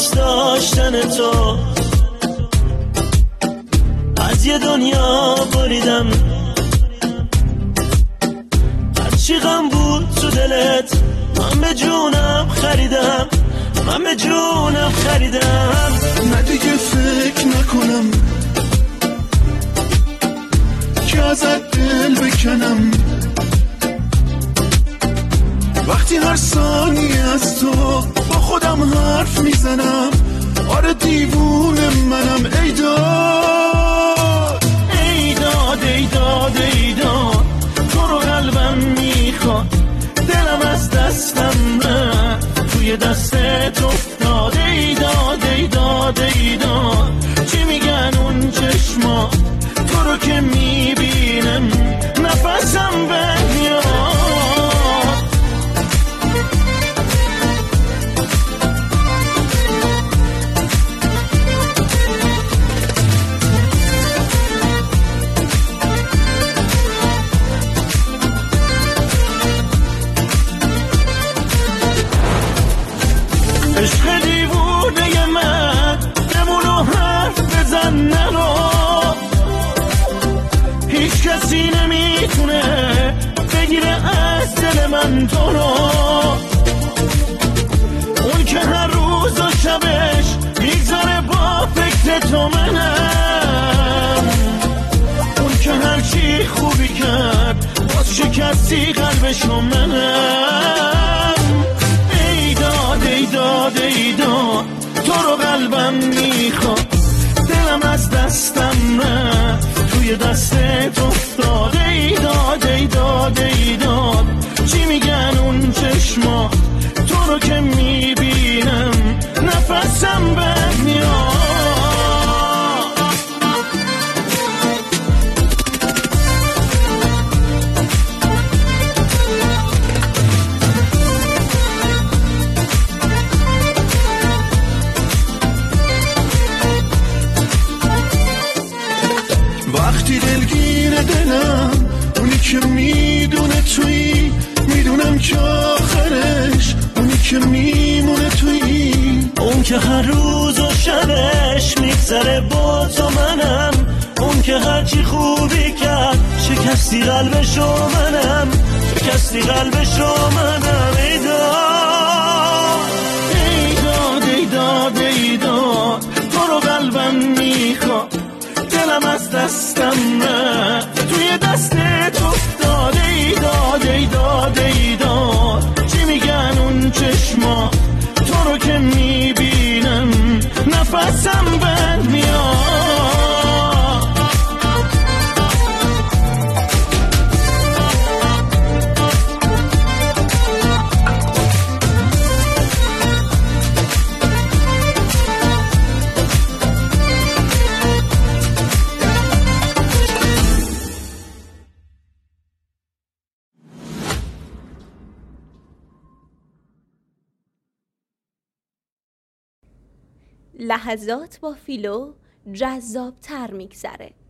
دوست داشتن تو. از یه دنیا بریدم، هرچی غم بود تو دلت من به جونم خریدم، من به جونم خریدم. نه دیگه فکر نکنم که ازت دل بکنم، وقتی هر ثانیه از تو با خودم حرف میزنم. آره دیوونه منم. ای داد ای داد ای داد ای داد، تو رو قلبم میخواد، دلم از دستم نه توی دستت افتاد. ای داد ای داد ای داد، چی میگن اون چشما، تو رو که میبینم نفسم بمیاد. عشق دیوونه من بمون و حرف بزن نرو، هیچ کسی نمیتونه بگیره از دل من تو رو. اون که هر روز و شبش میگذاره با فکر تو منم، اون که هرچی خوبی کرد باز شکستی قلبشو منم. ای داد ای داد ای داد، تو رو قلبم میخواد، دلم از دستم نه توی دستت افتاد. ای داد ای داد ای داد، چی میگن اون چشما، تو رو که میبینم نفسم بمیاد. وقتی دلگیر دلم اونی که میدونه تویی، میدونم که آخرش اونی که میمونه تویی. اون که هر روز و شبش میگذره با تو منم، اون که هرچی خوبی کرد شکستی قلبشو منم، شکستی قلبشو منم. ای داد ای داد ای داد ای داد، تو رو قلبم میخواد، دلم از دستم نه توی دستت افتاد. ای داد ای داد ای داد، چی میگن اون چشما، تو رو که میبینم نفسم بمیاد. لحظات با فیلو جذاب‌تر میگذره.